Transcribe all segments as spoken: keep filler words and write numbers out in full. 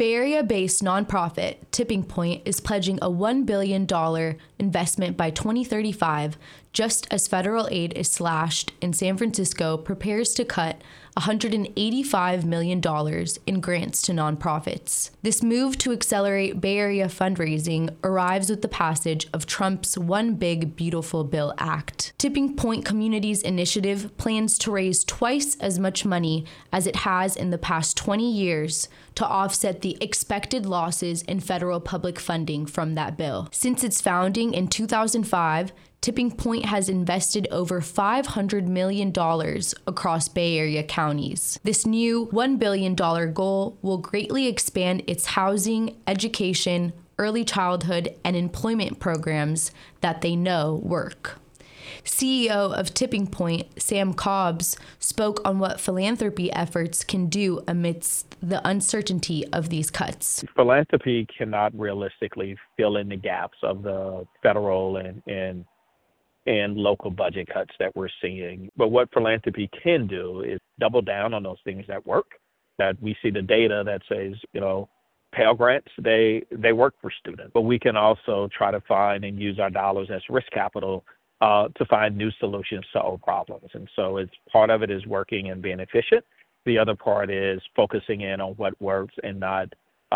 Bay Area-based nonprofit Tipping Point is pledging a one billion dollars investment by twenty thirty-five, just as federal aid is slashed and San Francisco prepares to cut one hundred eighty-five million dollars in grants to nonprofits. This move to accelerate Bay Area fundraising arrives with the passage of Trump's One Big Beautiful Bill Act. Tipping Point Communities Initiative plans to raise twice as much money as it has in the past twenty years to offset the expected losses in federal public funding from that bill. Since its founding in two thousand five, Tipping Point has invested over five hundred million dollars across Bay Area counties. This new one billion dollars goal will greatly expand its housing, education, early childhood, and employment programs that they know work. C E O of Tipping Point, Sam Cobbs, spoke on what philanthropy efforts can do amidst the uncertainty of these cuts. Philanthropy cannot realistically fill in the gaps of the federal and, and and local budget cuts that we're seeing. But what philanthropy can do is double down on those things that work, that we see the data that says, you know, Pell Grants, they, they work for students. But we can also try to find and use our dollars as risk capital uh, to find new solutions to old problems. And so it's part of it is working and being efficient. The other part is focusing in on what works and not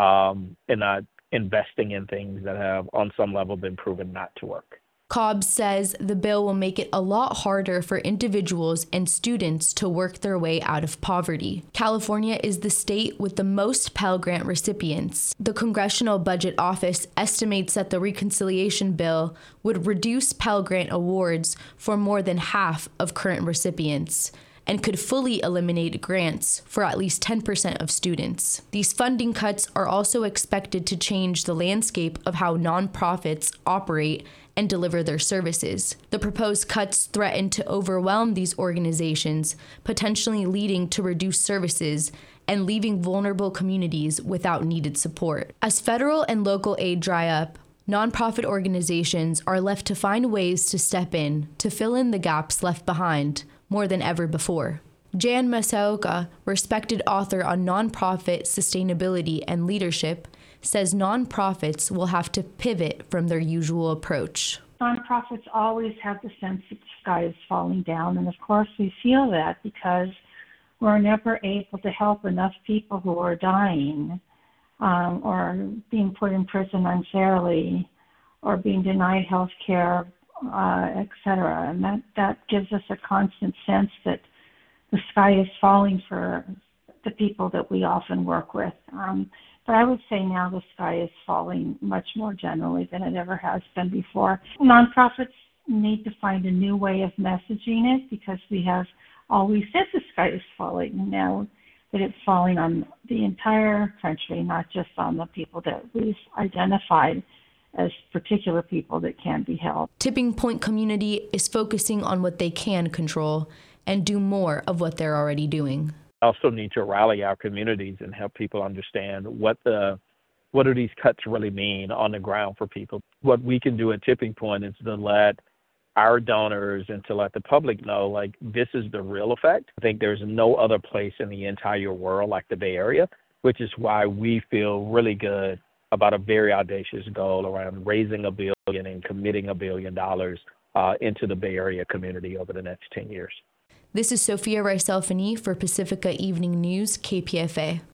um, and not investing in things that have on some level been proven not to work. Cobbs says the bill will make it a lot harder for individuals and students to work their way out of poverty. California is the state with the most Pell Grant recipients. The Congressional Budget Office estimates that the reconciliation bill would reduce Pell Grant awards for more than half of current recipients and could fully eliminate grants for at least ten percent of students. These funding cuts are also expected to change the landscape of how nonprofits operate and deliver their services. The proposed cuts threaten to overwhelm these organizations, potentially leading to reduced services and leaving vulnerable communities without needed support. As federal and local aid dry up, nonprofit organizations are left to find ways to step in to fill in the gaps left behind more than ever before. Jan Masaoka, respected author on nonprofit sustainability and leadership, says nonprofits will have to pivot from their usual approach. Nonprofits always have the sense that the sky is falling down, and of course we feel that because we're never able to help enough people who are dying um, or being put in prison unfairly or being denied health care, uh, et cetera. And that, that gives us a constant sense that the sky is falling for the people that we often work with. Um, But I would say now the sky is falling much more generally than it ever has been before. Nonprofits need to find a new way of messaging it because we have always said the sky is falling, and now that it's falling on the entire country, not just on the people that we've identified as particular people that can be helped. Tipping Point community is focusing on what they can control and do more of what they're already doing. Also need to rally our communities and help people understand what the what do these cuts really mean on the ground for people. What we can do at Tipping Point is to let our donors and to let the public know, like, this is the real effect. I think there's no other place in the entire world like the Bay Area, which is why we feel really good about a very audacious goal around raising a billion and committing a billion dollars uh, into the Bay Area community over the next ten years. This is Sophia Rice-Alfani for Pacifica Evening News, K P F A.